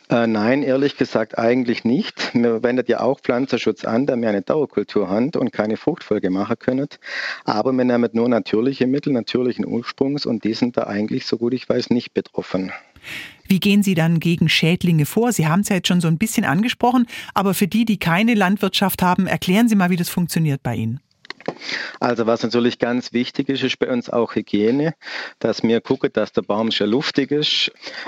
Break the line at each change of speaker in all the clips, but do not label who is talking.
Nein, ehrlich gesagt eigentlich nicht. Wir wendet ja auch Pflanzenschutz an, da wir eine Dauerkultur haben und keine Fruchtfolge machen können. Aber wir nehmen nur natürliche Mittel, natürlichen Ursprungs und die sind da eigentlich, so gut ich weiß, nicht betroffen.
Wie gehen Sie dann gegen Schädlinge vor? Sie haben es ja jetzt schon so ein bisschen angesprochen, aber für die, die keine Landwirtschaft haben, erklären Sie mal, wie das funktioniert bei Ihnen.
Also was natürlich ganz wichtig ist, ist bei uns auch Hygiene, dass wir gucken, dass der Baum schon luftig ist,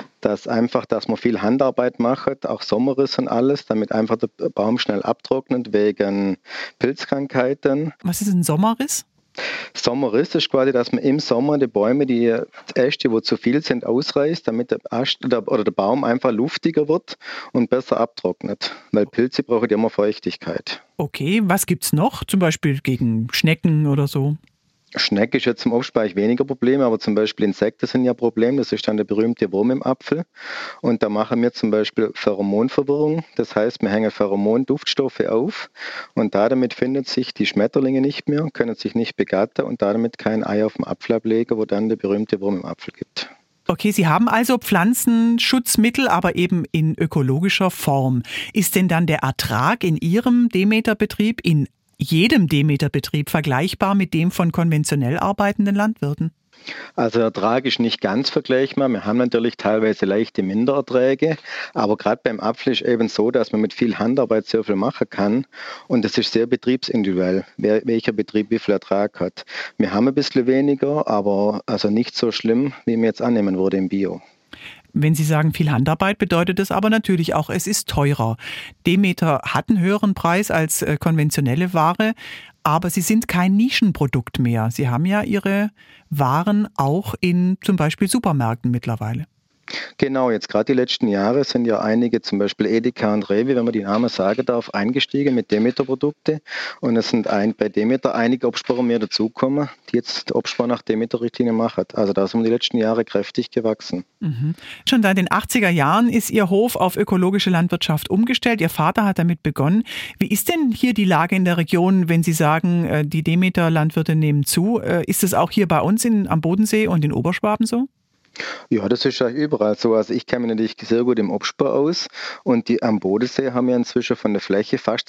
dass man viel Handarbeit macht, auch Sommerriss und alles, damit einfach der Baum schnell abtrocknet wegen Pilzkrankheiten.
Was ist ein Sommerriss?
Sommerriss ist quasi, dass man im Sommer die Bäume, die Äste, wo zu viel sind, ausreißt, damit der Baum einfach luftiger wird und besser abtrocknet. Weil Pilze brauchen ja immer Feuchtigkeit.
Okay, was gibt's noch? Zum Beispiel gegen Schnecken oder so?
Schnecke ist jetzt im Obstbereich weniger Problem, aber zum Beispiel Insekten sind ja ein Problem. Das ist dann der berühmte Wurm im Apfel. Und da machen wir zum Beispiel Pheromonverwirrung. Das heißt, wir hängen Pheromon-Duftstoffe auf und damit finden sich die Schmetterlinge nicht mehr, können sich nicht begatten und damit kein Ei auf dem Apfel ablegen, wo dann der berühmte Wurm im Apfel gibt.
Okay, Sie haben also Pflanzenschutzmittel, aber eben in ökologischer Form. Ist denn dann der Ertrag in Ihrem Demeter-Betrieb, in jedem Demeter-Betrieb vergleichbar mit dem von konventionell arbeitenden Landwirten?
Also der Ertrag ist nicht ganz vergleichbar. Wir haben natürlich teilweise leichte Mindererträge, aber gerade beim Apfel ist eben so, dass man mit viel Handarbeit sehr viel machen kann und es ist sehr betriebsindividuell, welcher Betrieb wie viel Ertrag hat. Wir haben ein bisschen weniger, aber also nicht so schlimm, wie mir jetzt annehmen würde im Bio.
Wenn Sie sagen viel Handarbeit, bedeutet es aber natürlich auch, es ist teurer. Demeter hat einen höheren Preis als konventionelle Ware, aber sie sind kein Nischenprodukt mehr. Sie haben ja Ihre Waren auch in zum Beispiel Supermärkten mittlerweile.
Genau, jetzt gerade die letzten Jahre sind ja einige, zum Beispiel Edeka und Rewe, wenn man die Namen sagen darf, eingestiegen mit Demeter-Produkte. Und es sind bei Demeter einige Obstbauern mehr dazugekommen, die jetzt Obstbau nach Demeter-Richtlinie machen. Also da sind wir die letzten Jahre kräftig gewachsen.
Mhm. Schon seit den 80er Jahren ist Ihr Hof auf ökologische Landwirtschaft umgestellt. Ihr Vater hat damit begonnen. Wie ist denn hier die Lage in der Region, wenn Sie sagen, die Demeter-Landwirte nehmen zu? Ist es auch hier bei uns am Bodensee und in Oberschwaben so?
Ja, das ist ja überall so. Also ich kenne mich natürlich sehr gut im Obstbau aus und die am Bodensee haben ja inzwischen von der Fläche fast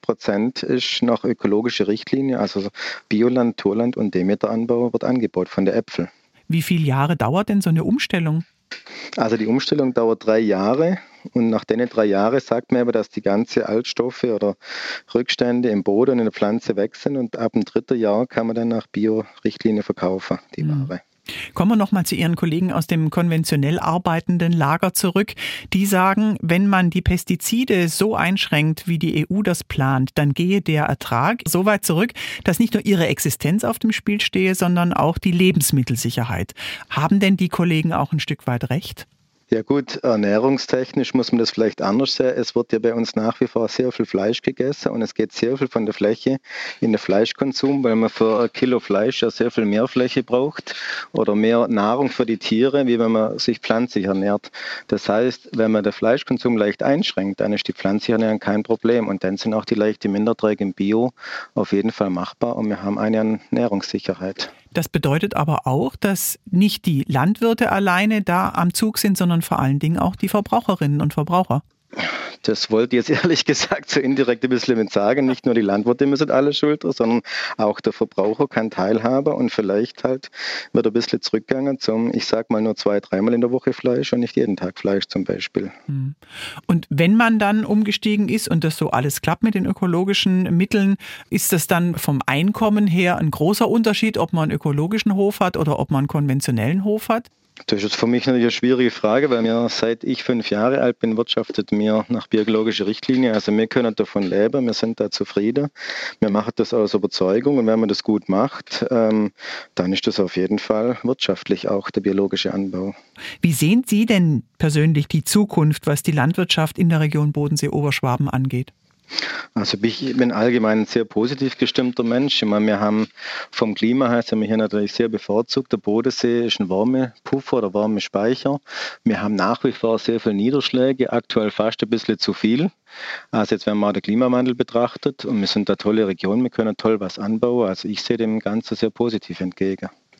20% ist nach ökologischer Richtlinie, also Bioland, Naturland und Demeteranbau wird angebaut von der Äpfel.
Wie viele Jahre dauert denn so eine Umstellung?
Also die Umstellung dauert 3 Jahre und nach den 3 Jahren sagt man aber, dass die ganzen Altstoffe oder Rückstände im Boden und in der Pflanze weg sind und ab dem 3. Jahr kann man dann nach Bio-Richtlinie verkaufen, die Ware.
Kommen wir nochmal zu Ihren Kollegen aus dem konventionell arbeitenden Lager zurück. Die sagen, wenn man die Pestizide so einschränkt, wie die EU das plant, dann gehe der Ertrag so weit zurück, dass nicht nur ihre Existenz auf dem Spiel stehe, sondern auch die Lebensmittelsicherheit. Haben denn die Kollegen auch ein Stück weit recht?
Ja gut, ernährungstechnisch muss man das vielleicht anders sehen. Es wird ja bei uns nach wie vor sehr viel Fleisch gegessen und es geht sehr viel von der Fläche in den Fleischkonsum, weil man für ein Kilo Fleisch ja sehr viel mehr Fläche braucht oder mehr Nahrung für die Tiere, wie wenn man sich pflanzlich ernährt. Das heißt, wenn man den Fleischkonsum leicht einschränkt, dann ist die pflanzliche Ernährung kein Problem und dann sind auch die leichten Minderträge im Bio auf jeden Fall machbar und wir haben eine Ernährungssicherheit.
Das bedeutet aber auch, dass nicht die Landwirte alleine da am Zug sind, sondern vor allen Dingen auch die Verbraucherinnen und Verbraucher.
Das wollte ich jetzt ehrlich gesagt so indirekt ein bisschen mit sagen. Nicht nur die Landwirte müssen alle schultern, sondern auch der Verbraucher kann teilhaben und vielleicht halt wird ein bisschen zurückgegangen zum, ich sag mal nur 2-3 Mal in der Woche Fleisch und nicht jeden Tag Fleisch zum Beispiel.
Und wenn man dann umgestiegen ist und das so alles klappt mit den ökologischen Mitteln, ist das dann vom Einkommen her ein großer Unterschied, ob man einen ökologischen Hof hat oder ob man einen konventionellen Hof hat?
Das ist für mich natürlich eine schwierige Frage, weil seit ich 5 Jahre alt bin, wirtschaftet mir nach biologischer Richtlinie. Also wir können davon leben, wir sind da zufrieden. Wir machen das aus Überzeugung und wenn man das gut macht, dann ist das auf jeden Fall wirtschaftlich auch der biologische Anbau.
Wie sehen Sie denn persönlich die Zukunft, was die Landwirtschaft in der Region Bodensee-Oberschwaben angeht?
Also ich bin allgemein ein sehr positiv gestimmter Mensch. Ich meine, wir haben vom Klima her sind wir hier natürlich sehr bevorzugt. Der Bodensee ist ein Wärmepuffer oder Wärmespeicher. Wir haben nach wie vor sehr viele Niederschläge, aktuell fast ein bisschen zu viel. Also jetzt, wenn man den Klimawandel betrachtet und wir sind eine tolle Region, wir können toll was anbauen. Also ich sehe dem Ganzen sehr positiv entgegen.